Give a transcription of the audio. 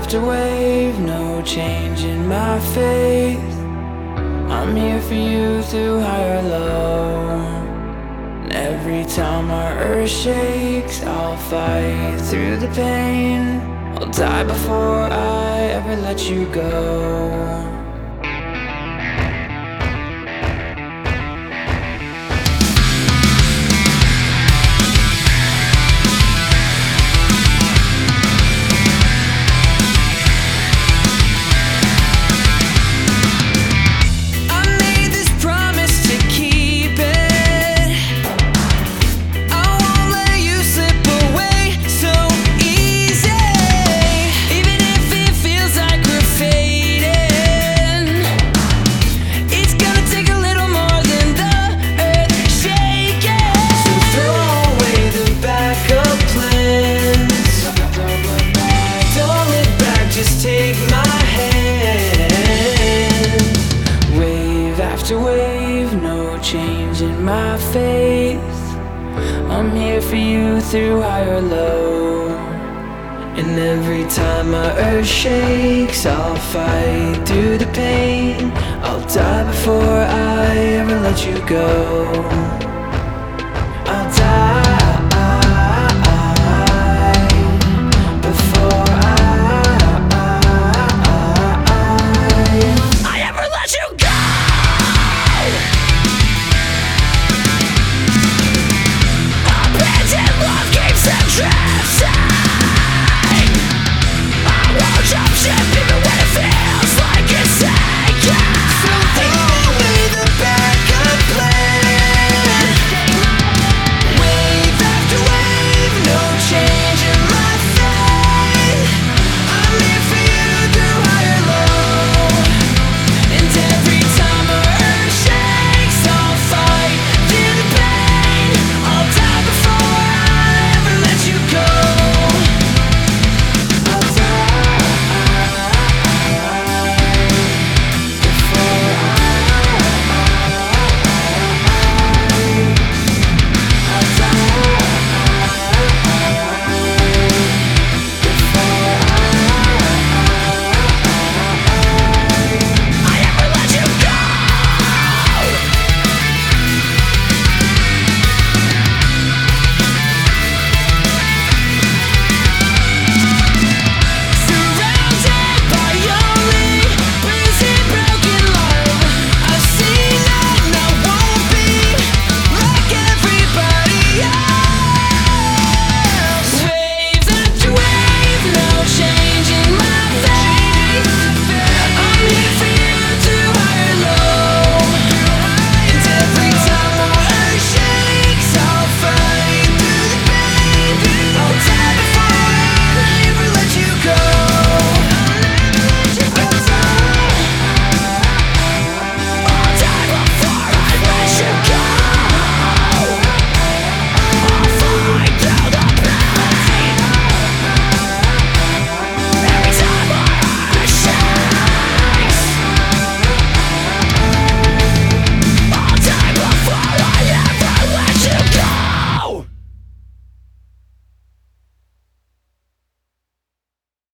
after wave, no change in my faith. I'm here for you through high or low. And every time our earth shakes, I'll fight through the pain. I'll die before I ever let you go. Take my hand. Wave after wave, no change in my faith. I'm here for you through high or low. And every time my earth shakes, I'll fight through the pain. I'll die before I ever let you go.